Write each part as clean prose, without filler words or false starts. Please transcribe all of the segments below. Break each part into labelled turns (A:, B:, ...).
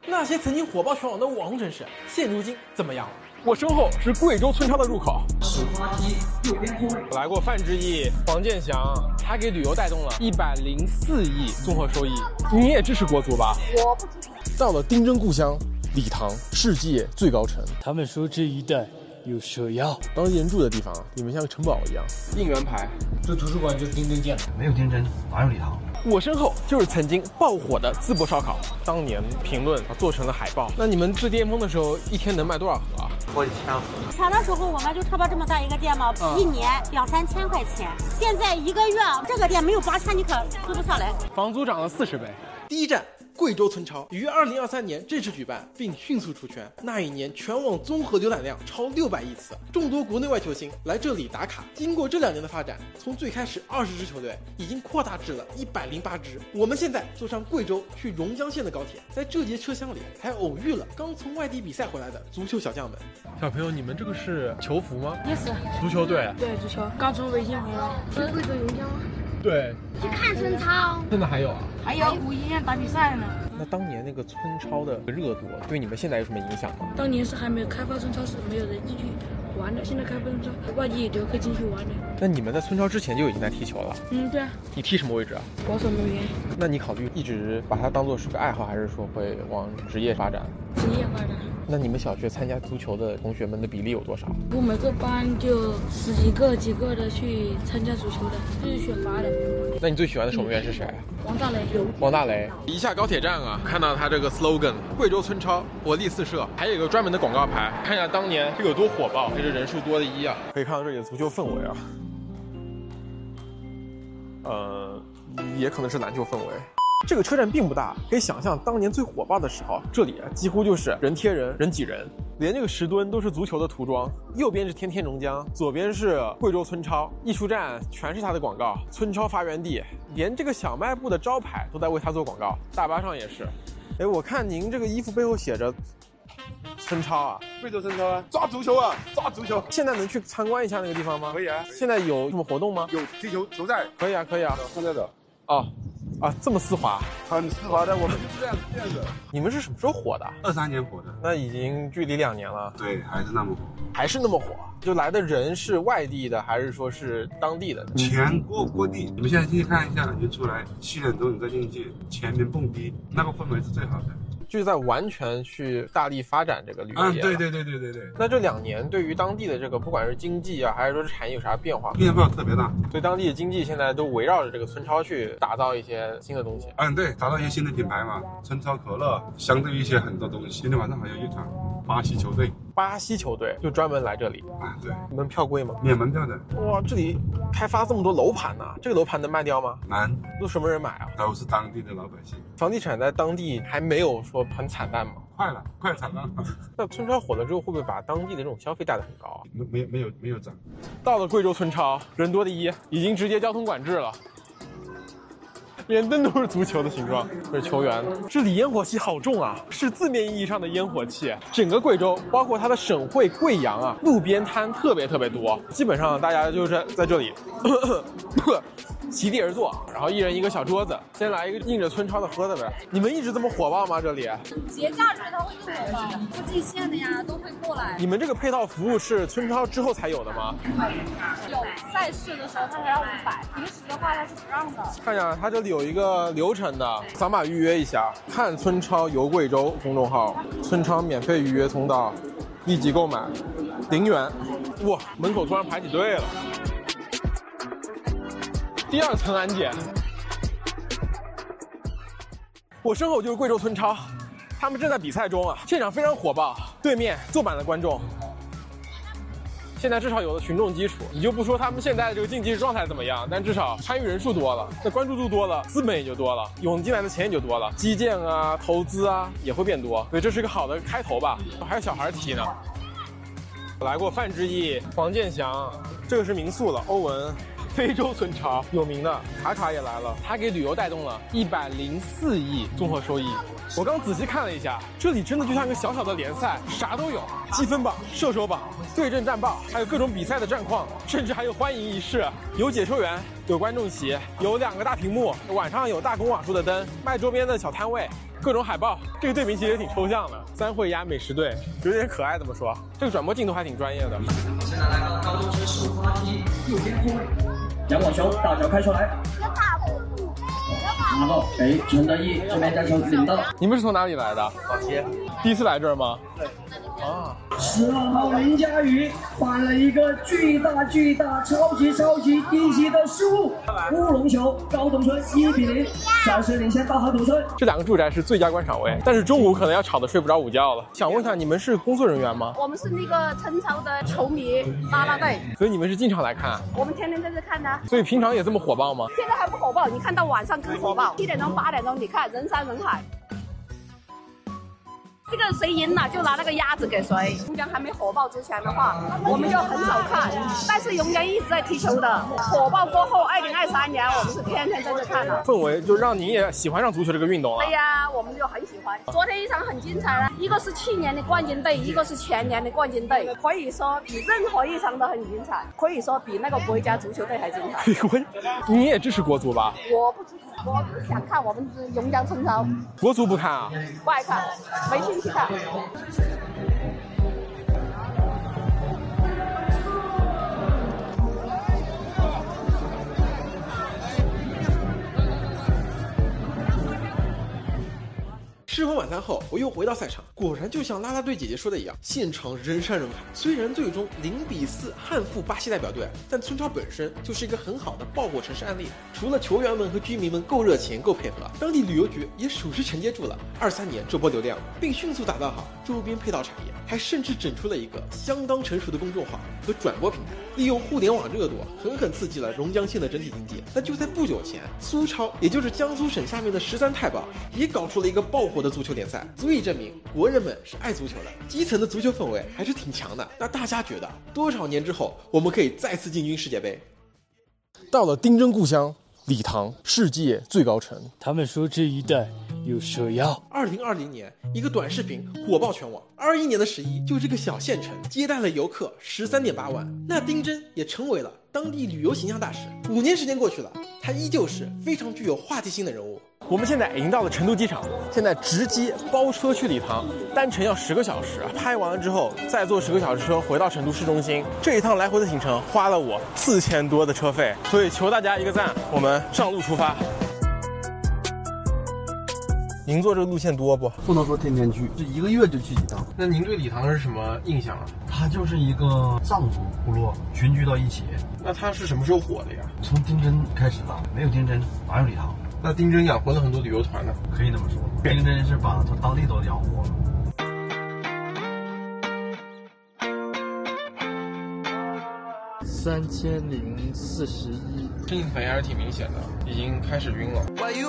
A: 那些曾经火爆全网的网红城市，现如今怎么样了？我身后是贵州村超的入口，
B: 始发机右边空位。
A: 来过范志毅、黄健翔，他给旅游带动了104亿综合收益。你也支持国足吧？
C: 我不支持。
A: 到了丁真故乡礼堂，世界最高城。
D: 他们说这一带有蛇妖，
A: 当地人住的地方里面像个城堡一样。应援牌，
D: 这图书馆就是丁真建的，没有丁真哪有礼堂？
A: 我身后就是曾经爆火的淄博烧烤，当年评论做成了海报。那你们最巅峰的时候，一天能卖多少盒啊？
E: 好几千盒。
C: 前的时候我们就差不多这么大一个店嘛，一年2-3千块钱。现在一个月这个店没有8000你可租不下来，
A: 房租涨了40倍。第一站。贵州村超于2023年正式举办，并迅速出圈。那一年全网综合浏览量超600亿次，众多国内外球星来这里打卡。经过这2年的发展，从最开始20支球队，已经扩大至了108支。我们现在坐上贵州去榕江县的高铁，在这节车厢里还偶遇了刚从外地比赛回来的足球小将们。小朋友，你们这个是球服吗？
F: 也是
A: 足球队。
F: 对，足球刚从卫星回来。是贵州榕江吗？
A: 对，
F: 去看村超。
A: 现在还有啊？
F: 还有51年打比赛呢。
A: 那当年那个村超的热度对你们现在有什么影响吗？
F: 当年是还没有开发村超，是没有人进去玩的。现在开发村超，外地都可以进去玩的。
A: 那你们在村超之前就已经在踢球了？
F: 对啊。
A: 你踢什么位置啊？
F: 保守门员。
A: 那你考虑一直把它当做是个爱好，还是说会往职业发展？
F: 职业发展。
A: 那你们小学参加足球的同学们的比例有多少？
F: 我每个班就10几个的去参加足球的，就是选拔的。
A: 那你最喜欢的守门员是谁？
F: 王大雷。
A: 王大雷。一下高铁站啊，看到他这个 slogan 贵州村超活力四射，还有一个专门的广告牌，看一下当年这有多火爆，这是人数多的一啊。可以看到这里的足球氛围啊，也可能是篮球氛围。这个车站并不大，可以想象当年最火爆的时候，这里几乎就是人贴人，人挤人，连这个石墩都是足球的涂装。右边是天天榕江，左边是贵州村超，一出站全是他的广告，村超发源地，连这个小卖部的招牌都在为他做广告，大巴上也是。哎，我看您这个衣服背后写着村超啊，
G: 贵州村超啊，抓足球啊，抓足球！
A: 现在能去参观一下那个地方吗？
G: 可以啊。
A: 现在有什么活动吗？
G: 有踢球球赛。
A: 可以啊，可以啊。
G: 看这个。
A: 哦。啊，这么丝滑，
G: 很丝滑的，我们就是这样子。
A: 你们是什么时候火的
G: ？23年火的，
A: 那已经距离2年了。
G: 对，还是那么火，
A: 还是那么火。就来的人是外地的，还是说是当地的？
G: 全国各地。你们现在进去看一下，人出来7点钟你再进去，前面蹦迪，那个氛围是最好的。就是在完全去大力发展这个旅游业。对。那这2年对于当地的这个不管是经济啊，还是说是产业有啥变化？变化特别大。所以当地的经济现在都围绕着这个村超去打造一些新的东西。对，打造一些新的品牌嘛，村超可乐，相对于一些很多东西。今天晚上还有一场巴西球队。巴西球队就专门来这里啊？对。门票贵吗？免门票的。哇，这里开发这么多楼盘呢，这个楼盘能卖掉吗？难。都什么人买啊？都是当地的老百姓。房地产在当地还没有说很惨淡吗？快惨淡了。那村超火了之后，会不会把当地的这种消费带得很高啊？没有涨。到了贵州村超，人多的一，已经直接交通管制了。连灯都是足球的形状，这是球员。这里烟火气好重啊，是字面意义上的烟火气。整个贵州，包括它的省会贵阳啊，路边摊特别多，基本上大家就是在这里席地而坐，然后一人一个小桌子，先来一个印着村超的喝的呗。你们一直这么火爆吗？这里
C: 节假日它会更火爆，附近县的呀都会过来。
A: 你们这个配套服务是村超之后才有的吗？
C: 有赛事的时候它才要500，平时的话它是不让的。
A: 看呀，它这里有一个流程的，扫码预约一下，看村超游贵州公众号，村超免费预约通道，立即购买，0元。哇，门口突然排起队了。第2层安检，我身后就是贵州村超，他们正在比赛中啊，现场非常火爆，对面坐满了观众。现在至少有了群众基础，你就不说他们现在的这个竞技状态怎么样，但至少参与人数多了，那关注度多了，资本也就多了，涌进来的钱也就多了，基建啊、投资啊也会变多，所以这是个好的开头吧。还有小孩踢呢，来过范志毅、黄健翔，这个是民宿了，欧文。非洲村超有名的卡卡也来了，他给旅游带动了104亿综合收益。我刚仔细看了一下，这里真的就像一个小小的联赛，啥都有，积分榜、射手榜、对阵战报，还有各种比赛的战况，甚至还有欢迎仪式，有解说员， 有观众席，有2个大屏幕，晚上有大公瓦数的灯，卖周边的小摊位，各种海报。这个队名其实也挺抽象的，三惠鸭美食队，有点可爱。怎么说？这个转播镜头还挺专业的。
B: 现在来到高中生首发机右边后卫，
E: 杨广雄大脚开出来，然后陈德义这边将球领到。
A: 你们是从哪里来的？
E: 老街。
A: 第一次来这儿吗？
E: 对。
A: 啊。
E: 12号林佳宇犯了一个巨大、超级低级的失误，乌龙球，高东村1比0，暂时领先大河土村。
A: 这2个住宅是最佳观赏位，但是中午可能要吵得睡不着午觉了。想问一下，你们是工作人员吗？
H: 我们是那个陈超的球迷啦啦队，
A: 所以你们是经常来看？
H: 我们天天在这看的。
A: 所以平常也这么火爆吗？
H: 现在还不火爆，你看到晚上更火爆，7点钟、8点钟，你看人山人海。这个谁赢了就拿那个鸭子给谁。榕江还没火爆之前的话，我们就很少看，但是榕江一直在踢球的。火爆过后，2023年我们是天天在这看的。
A: 氛围就让你也喜欢上足球这个运动了。
H: 对呀，我们就很喜欢。昨天一场很精彩了，一个是去年的冠军队，一个是前年的冠军队，可以说比任何一场都很精彩，可以说比那个国家足球队还精彩。
A: 你也支持国足吧？
H: 我不支持，我只想看我们榕江陈超。
A: 国足不看啊？
H: 不爱看，没兴趣看。
I: 吃完晚餐后，我又回到赛场，果然就像啦啦队姐姐说的一样，现场人山人海。虽然最终0比4憾负巴西代表队，但村超本身就是一个很好的爆火城市案例。除了球员们和居民们够热情、够配合，当地旅游局也属实承接住了23年这波流量，并迅速打造好周边配套产业，还甚至整出了一个相当成熟的公众号和转播平台，利用互联网热度狠狠刺激了榕江县的整体经济。那就在不久前，苏超也就是江苏省下面的13太保也搞出了一个爆火的足球联赛，足以证明国人们是爱足球的，基层的足球氛围还是挺强的。那大家觉得多少年之后我们可以再次进军世界杯？
A: 到了丁真故乡理塘，世界最高城。
D: 他们说这一带有蛇妖。
I: 2020年，一个短视频火爆全网。21年的11，就这个小县城接待了游客13.8万，那丁真也成为了当地旅游形象大使。5年时间过去了，他依旧是非常具有话题性的人物。
A: 我们现在已经到了成都机场，现在直接包车去理塘，单程要10个小时。拍完了之后，再坐10个小时车回到成都市中心。这一趟来回的行程花了我4000多的车费，所以求大家一个赞，我们上路出发。您坐这个路线多不？
J: 不能说天天去，这1个月就去几趟。
A: 那您对理塘是什么印象啊？
J: 它就是一个藏族部落群居到一起。
A: 那它是什么时候火的呀？
J: 从丁真开始的，没有丁真哪有理塘？
A: 那丁真养活了很多旅游团呢，
J: 可以这么说。丁真是把他当地都养活了。
D: 3041，
A: 身体反应还是挺明显的，已经开始晕了。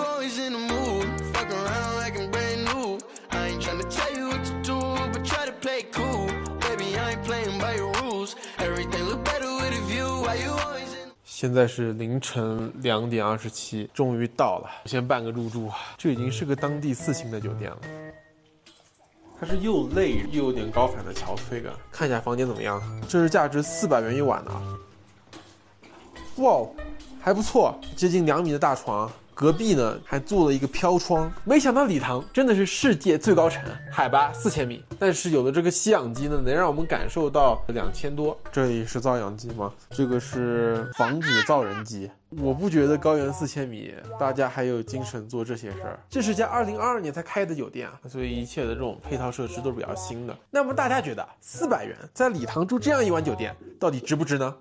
A: 现在是凌晨2点27，终于到了，先办个入住。这已经是个当地4星的酒店了。它是又累又有点高反的憔悴感。看一下房间怎么样？这是价值400元一晚的。哇，还不错，接近2米的大床。隔壁呢还做了一个飘窗，没想到理塘真的是世界最高城，海拔4000米。但是有了这个吸氧机呢，能让我们感受到2000多。这里是造氧机吗？这个是防止造人机。我不觉得高原4000米大家还有精神做这些事儿。这是家2022年才开的酒店啊，所以一切的这种配套设施都是比较新的。那么大家觉得400元在理塘住这样一晚酒店到底值不值呢？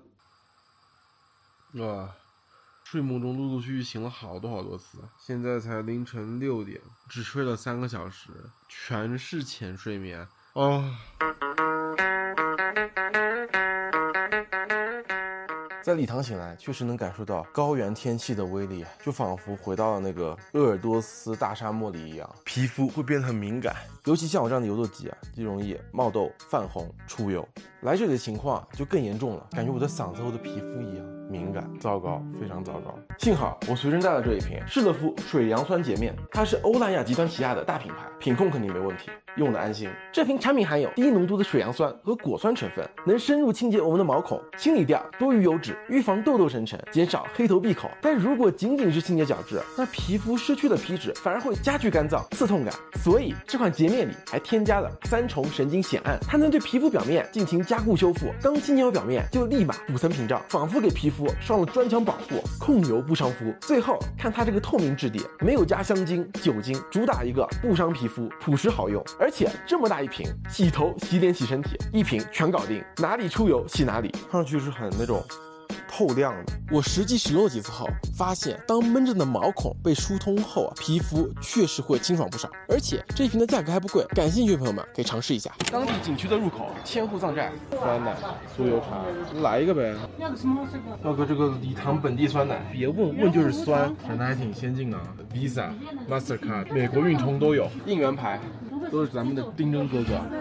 A: 睡梦中陆陆续续醒了好多次，现在才凌晨6点，只睡了3个小时，全是浅睡眠在理塘醒来，确实能感受到高原天气的威力，就仿佛回到了那个鄂尔多斯大沙漠里一样，皮肤会变得很敏感，尤其像我这样的油痘肌就容易冒痘、泛红、出油。
I: 来这里的情况就更严重了，感觉我的嗓子和我的皮肤一样敏感，糟糕，非常糟糕。幸好我随身带了这一瓶士乐肤水杨酸洁面，它是欧莱雅集团旗下的大品牌，品控肯定没问题，用的安心。这瓶产品含有低浓度的水杨酸和果酸成分，能深入清洁我们的毛孔，清理掉多余油脂，预防痘痘生成，减少黑头闭口。但如果仅仅是清洁角质，那皮肤失去的皮脂反而会加剧干燥、刺痛感。所以这款洁面里还添加了3重神经酰胺，它能对皮肤表面进行加固修复，刚清洁好表面就立马补层屏障，仿佛给皮肤上了砖墙保护，控油不伤肤。最后看它这个透明质地，没有加香精、酒精，主打一个不伤皮肤，朴实好用。而且这么大一瓶，洗头、洗脸、洗身体，一瓶全搞定，哪里出油洗哪里，看上去是很那种透亮的。我实际使用了几次后，发现当闷着的毛孔被疏通后啊，皮肤确实会清爽不少。而且这一瓶的价格还不贵，感兴趣的朋友们可以尝试一下。当地景区的入口，千户藏寨酸奶、酥油茶，来一个呗。要个这个礼堂本地酸奶，别问就是酸，整的还挺先进啊。Visa、Mastercard、美国运通都有，应援牌都是咱们的丁真哥哥。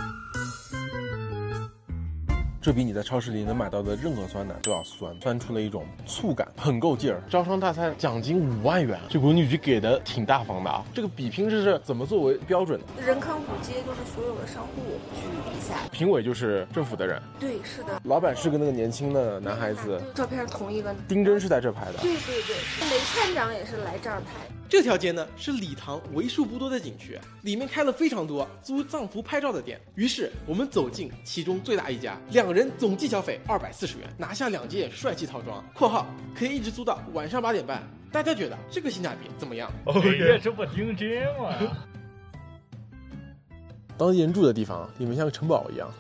I: 这比你在超市里能买到的任何酸奶都要酸，酸出了一种醋感，很够劲儿。招商大赛奖金5万元，这国旅局给的挺大方的啊。这个比拼制是怎么作为标准的？
K: 人康普街就是所有的商户去比赛，
I: 评委就是政府的人。
K: 对，是的。
I: 老板是个那个年轻的男孩子，
K: 照片同一个。
I: 丁真是在这拍的。
K: 对对对，雷探长也是来这儿拍。
I: 这条街呢是礼堂为数不多的景区，里面开了非常多租藏服拍照的店。于是我们走进其中最大一家，2人总计消费240元，拿下2件帅气套装（括号可以一直租到晚上8点半）。大家觉得这个性价比怎么样？
D: 这不听真吗？
I: 当地人住的地方里面像个城堡一样。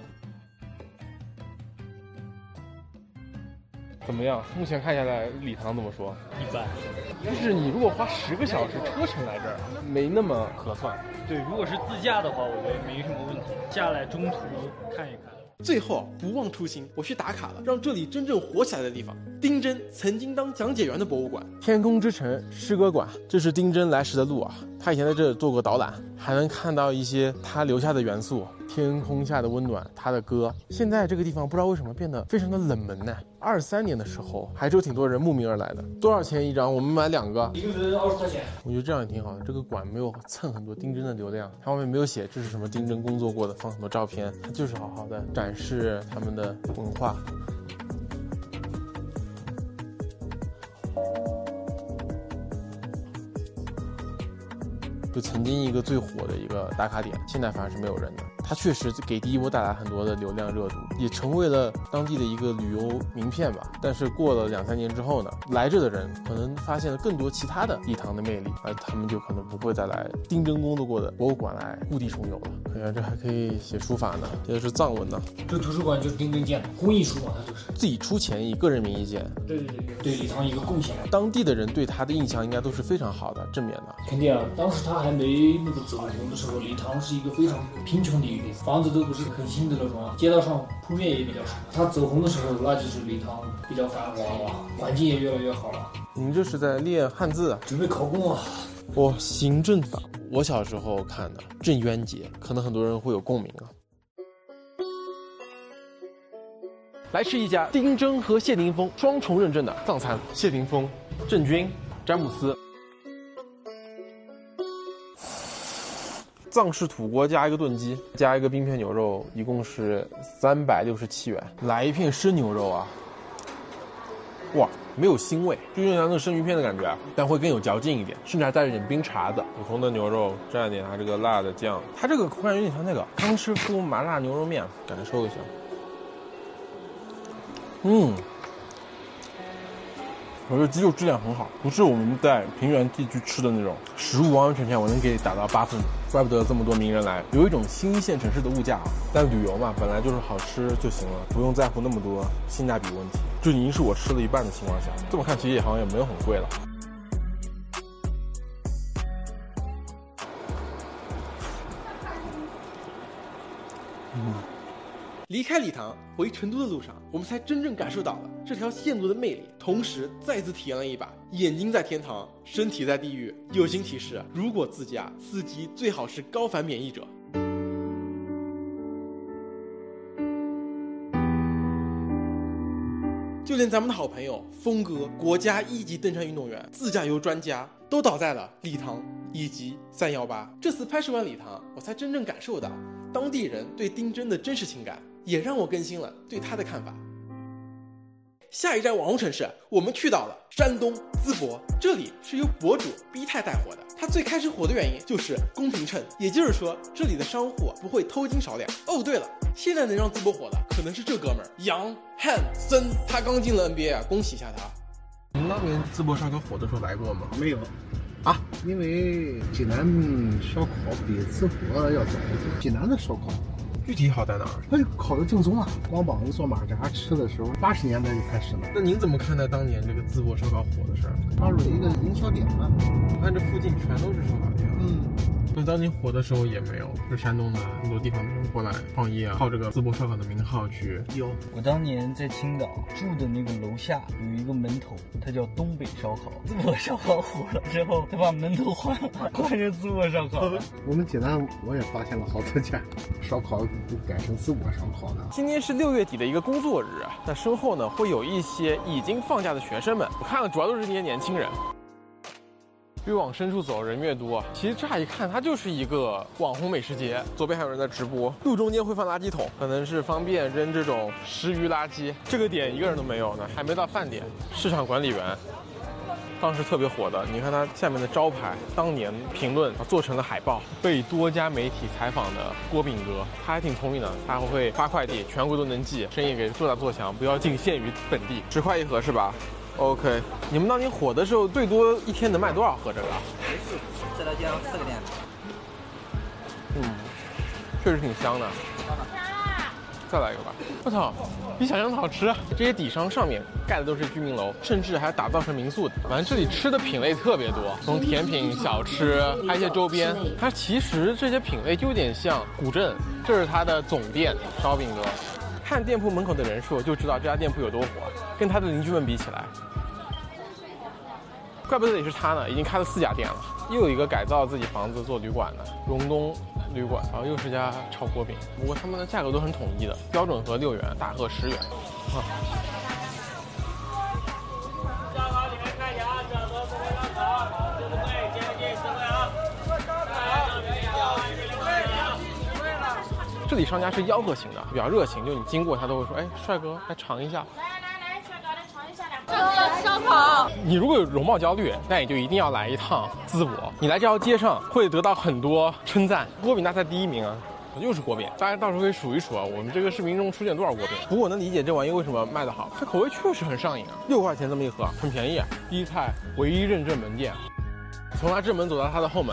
I: 怎么样？目前看下来，礼堂怎么说？
D: 一般。
I: 就是你如果花10个小时车程来这儿，没那么合算。
D: 对，如果是自驾的话，我觉得没什么问题。下来中途看一看。
I: 最后不忘初心，我去打卡了，让这里真正火起来的地方——丁真曾经当讲解员的博物馆——天空之城诗歌馆。这是丁真来时的路啊，他以前在这做过导览，还能看到一些他留下的元素。天空下的温暖，他的歌。现在这个地方不知道为什么变得非常的冷门呢。23年的时候，还是有挺多人慕名而来的。多少钱一张？我们买2个，
J: 一个人20块钱。
I: 我觉得这样也挺好的。这个馆没有蹭很多丁真的流量，它外面没有写这是什么丁真工作过的，放很多照片，它就是好好的展示他们的文化。就曾经一个最火的一个打卡点，现在反而是没有人的。它确实给第一波带来很多的流量热度，也成为了当地的一个旅游名片吧。但是过了2-3年之后呢，来这的人可能发现了更多其他的礼堂的魅力，而他们就可能不会再来丁真工作过的博物馆来故地重游了。哎呀，这还可以写书法呢，这是藏文呢。
J: 这图书馆就是丁真建的，公益书嘛，它就是
I: 自己出钱以个人名义建。
J: 对，对礼堂一个贡献。
I: 当地的人对他的印象应该都是非常好的，正面的。
J: 肯定啊，当时他还没那个走红的时候，礼堂是一个非常贫穷的一个地方，房子都不是很新的那种啊，街道上铺面也比较少。他走红的时候，那就是礼堂比较繁华了，环境也越来越好了。
I: 您这是在练汉字啊？
J: 准备考公啊。
I: 行政法，我小时候看的郑渊洁，可能很多人会有共鸣啊。来吃一家丁真和谢霆锋双重认证的藏餐，谢霆锋、郑钧、詹姆斯。藏式土锅加一个炖鸡，加一个冰片牛肉，一共是367元。来一片生牛肉啊！哇，没有腥味，就有点那种生鱼片的感觉，但会更有嚼劲一点，甚至还带着点冰碴子。普通的牛肉蘸一点它这个辣的酱，它这个口感有点像那个康师傅麻辣牛肉面，感受一下。我觉得鸡肉质量很好，不是我们在平原地区吃的那种，食物完完全全我能给打到8分，怪不得这么多名人来，有一种新一线城市的物价啊。但旅游嘛，本来就是好吃就行了，不用在乎那么多性价比问题。这已经是我吃了一半的情况下，这么看其实也好像也没有很贵了。离开礼堂回成都的路上，我们才真正感受到了这条线路的魅力，同时再次体验了一把眼睛在天堂，身体在地狱。友情提示：如果自驾，司机最好是高反免疫者。 连咱们的好朋友峰哥，国家1级登山运动员、自驾游专家，都倒在了理塘以及318。这次拍摄完理塘，我才真正感受到当地人对丁真的真实情感，也让我更新了对他的看法。下一站网红城市，我们去到了山东淄博，这里是由博主 B 太带火的。他最开始火的原因就是公平秤，也就是说这里的商户不会偷斤少两。哦，对了，现在能让淄博火的可能是这哥们儿杨汉森，他刚进了 NBA 啊，恭喜一下他。
G: 你们那边淄博烧烤火的时候来过吗？
L: 没有啊，因为济南烧烤比淄博要早一点。济南的烧烤
G: 具体好在哪儿？
L: 它就烤得正宗啊！光膀子做马扎吃的时候，80年代就开始了。
G: 那您怎么看待当年这个淄博烧烤火的事儿？
L: 它是一个营销点嘛，
G: 按这附近全都是烧烤店。那当年火的时候也没有，是山东的很多地方的人过来创业啊，靠这个淄博烧烤的名号去。
M: 有，我当年在青岛住的那个楼下有一个门头，它叫东北烧烤。淄博烧烤火了之后，他把门头换了，换成淄博烧烤了。
L: 我们济南我也发现了好多家烧烤都改成淄博烧烤的。
A: 今天是6月底的一个工作日，那身后呢会有一些已经放假的学生们，我看了主要都是这些年轻人。越往深处走，人越多。其实乍一看，它就是一个网红美食节。左边还有人在直播，路中间会放垃圾桶，可能是方便扔这种食余垃圾。这个点一个人都没有呢，还没到饭点。市场管理员当时特别火的，你看它下面的招牌，当年评论做成了海报，被多家媒体采访的郭炳哥，他还挺聪明的，他会发快递，全国都能寄，生意给做大做强，不要仅限于本地。10块一盒是吧？OK， 你们当年火的时候，最多一天能卖多少盒这个？
N: 这条街上4个店。
A: 确实挺香的。再来一个吧。我操，比想象的好吃。这些底商上面盖的都是居民楼，甚至还打造成民宿的。反正这里吃的品类特别多，从甜品、小吃，还有一些周边。它其实这些品类就有点像古镇，这是它的总店烧饼哥。看店铺门口的人数就知道这家店铺有多火，跟他的邻居们比起来，怪不得也是他呢，已经开了4家店了。又有一个改造自己房子做旅馆的荣东旅馆，然后又是家炒锅饼，不过他们的价格都很统一的，标准盒6元，大盒10元。这里商家是吆喝型的，比较热情，就你经过他都会说，哎，帅哥，来尝一下。
K: 来，帅哥，来尝一下来。烧烤。
A: 你如果有容貌焦虑，那你就一定要来一趟淄博。你来这条街上会得到很多称赞。锅饼大赛第1名啊，又是锅饼，大家到时候可以数一数啊，我们这个视频中出现多少锅饼。不过我能理解这玩意为什么卖得好，这口味确实很上瘾啊，6块钱这么一盒，很便宜。一菜唯一认证门店，从他正门走到他的后门。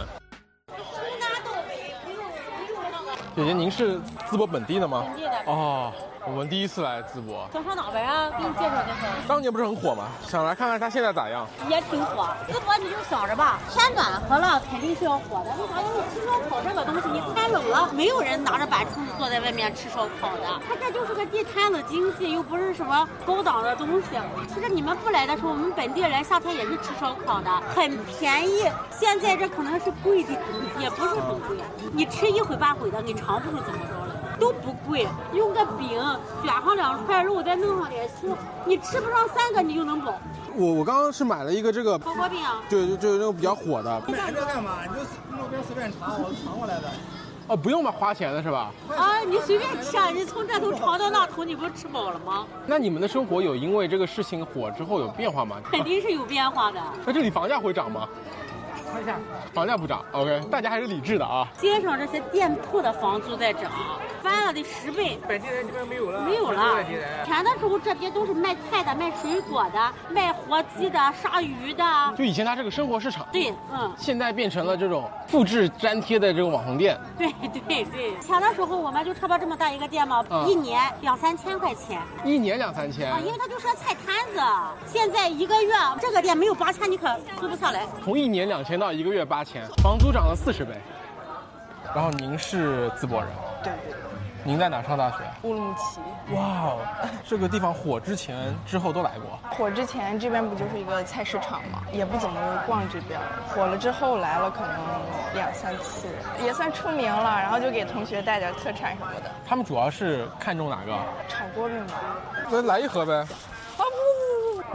A: 姐姐，您是淄博本地的吗？
C: 本地的。
A: 哦，我们第一次来淄博。
C: 想上哪边啊？给你介绍介绍。
A: 当年不是很火吗？想来看看它现在咋样？
C: 也挺火。淄博你就想着吧，天暖和了肯定是要火的。为啥？因为吃烧烤这个东西，你太冷了，没有人拿着板凳坐在外面吃烧烤的。它这就是个地摊子经济，又不是什么高档的东西。其实你们不来的时候，我们本地人夏天也是吃烧烤的，很便宜。现在这可能是贵的，也不是很贵。你吃1回8回的，你尝不出怎么着来。都不贵，用个饼卷上2块肉，再弄上点醋，你吃不上3个你就能饱。
A: 我刚刚是买了一个这个
C: 火锅饼，
A: 就那种比较火的。
N: 你买这干嘛？你就路边随便尝，我尝过来的。
A: 哦，不用吧，花钱的是吧？
C: 啊，你随便吃啊，你从这头尝到那头，你不是吃饱了吗？
A: 那你们的生活有因为这个事情火之后有变化吗？
C: 肯定是有变化的。
A: 那这里房价会涨吗？房价不涨 ，OK， 大家还是理智的啊。
C: 街上这些店铺的房租在涨，翻了得10倍。
N: 本地人这边没有了，
C: 没有了。前的时候这边都是卖菜的、卖水果的、卖活鸡的、杀鱼的。
A: 就以前它这个生活市场。
C: 对，
A: 现在变成了这种复制粘贴的这个网红店。
C: 对。前的时候我们就差不多这么大一个店嘛，1年2、3千块钱。
A: 1年2、3千。
C: 啊，因为它就是个菜摊子。现在1个月这个店没有8000，你可租不下来。
A: 从1年2000到1个月8000，房租涨了40倍。然后您是淄博人？
O: 对。
A: 您在哪上大学？
O: 乌鲁木齐。
A: 哇哦，这个地方火之前、之后都来过。
O: 火之前这边不就是一个菜市场嘛，也不怎么逛这边。火了之后来了可能2、3次，也算出名了。然后就给同学带点特产什么的。
A: 他们主要是看中哪个？
O: 炒锅饼吧。
A: 那来1盒呗。
O: 啊不，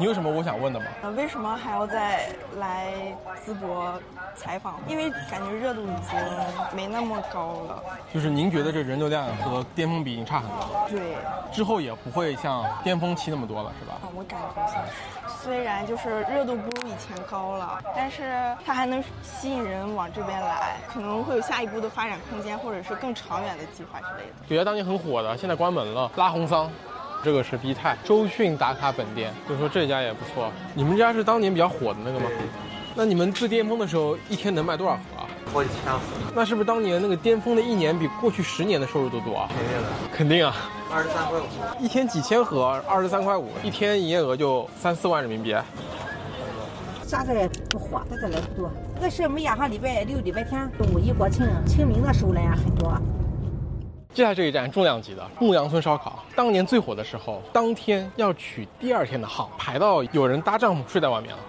A: 你有什么我想问的吗？
O: 为什么还要再来淄博采访？因为感觉热度已经没那么高了。
A: 就是您觉得这人流量和巅峰比已经差很多了？
O: 对。
A: 之后也不会像巅峰期那么多了，是吧？
O: 我感觉像是。虽然就是热度不如以前高了，但是它还能吸引人往这边来，可能会有下一步的发展空间，或者是更长远的计划之类的。
A: 有家当年很火的，现在关门了，拉红桑。这个是 B 泰周迅打卡本店，就说这家也不错。你们家是当年比较火的那个吗？那你们最巅峰的时候一天能卖多少盒啊？
P: 好几千盒。
A: 那是不是当年那个巅峰的一年比过去10年的收入都多啊？
P: 肯定的。
A: 肯定啊。
P: 23块5，
A: 一天几千盒，23块5，一天营业额就3、4万人民币。
Q: 下这不火，在这来多。这是每赶上礼拜6、礼拜天，五一国庆、清明的时候来呀很多。
A: 接下来这一站重量级的牧羊村烧烤，当年最火的时候，当天要取第2天的号，排到有人搭帐篷睡在外面了。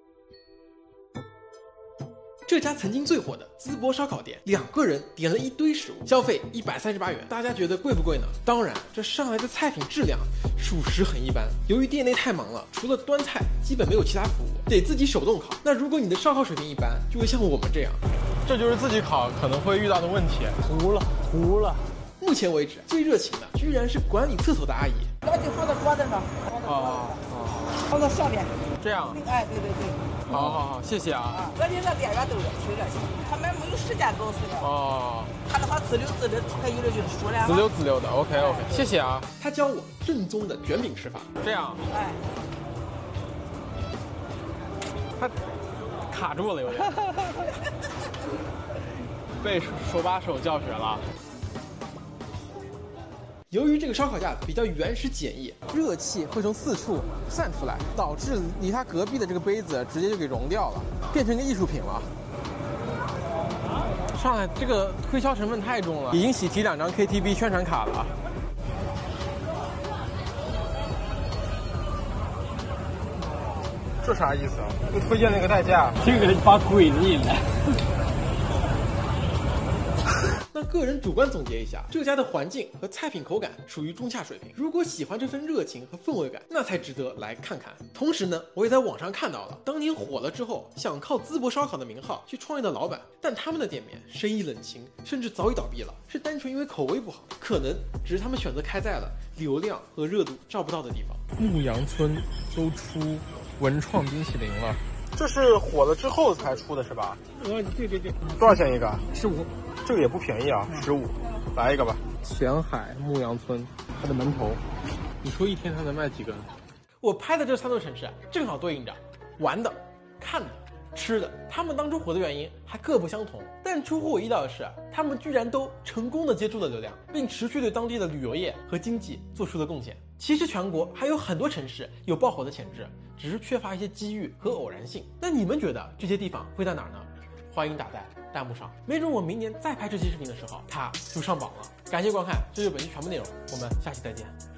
I: 这家曾经最火的淄博烧烤店，2个人点了一堆食物，消费138元。大家觉得贵不贵呢？当然，这上来的菜品质量属实很一般。由于店内太忙了，除了端菜，基本没有其他服务，得自己手动烤。那如果你的烧烤水平一般，就会像我们这样，
A: 这就是自己烤可能会遇到的问题。糊了。
I: 目前为止，最热情的居然是管理厕所的阿姨。
Q: 那就放到桌子上，放到上面。
A: 这样。
Q: 哎，对。
A: 好，谢谢啊。
Q: 这里的店员都是吹热情，他们没有时间搞事的。
A: 哦。
Q: 看到他自溜，他有的就熟了。
A: 自溜的 ，OK， 谢谢啊。
I: 他教我正宗的卷饼吃法。
A: 这样。
Q: 哎。
A: 他卡住了有点。被手把手教学了。
I: 由于这个烧烤架比较原始简易，热气会从4处散出来，导致离它隔壁的这个杯子直接就给融掉了，变成一个艺术品了。上海这个推销成分太重了，已经喜提2张 KTV 宣传卡了。
A: 这啥意思啊？不推荐那个代驾，
D: 这个把鬼子引来。
I: 那个人主观总结一下，这家的环境和菜品口感属于中下水平。如果喜欢这份热情和氛围感，那才值得来看看。同时呢，我也在网上看到了当年火了之后，想靠淄博烧烤的名号去创业的老板，但他们的店面生意冷清，甚至早已倒闭了，是单纯因为口味不好，可能只是他们选择开在了流量和热度照不到的地方。
A: 牧羊村都出文创冰淇淋了，这是火了之后才出的是吧？
D: 对。
A: 多少钱一个
D: ？15。
A: 这个也不便宜啊，15，来一个吧。前海牧羊村，它的门头，你说一天它能卖几根？
I: 我拍的这3座城市正好对应着玩的、看的、吃的，他们当初火的原因还各不相同。但出乎我意料的是，他们居然都成功的接住了流量，并持续对当地的旅游业和经济做出了贡献。其实全国还有很多城市有爆火的潜质，只是缺乏一些机遇和偶然性。那你们觉得这些地方会在哪儿呢？欢迎打在弹幕上，没准我明年再拍这期视频的时候，它就上榜了。感谢观看，这就是本期全部内容，我们下期再见。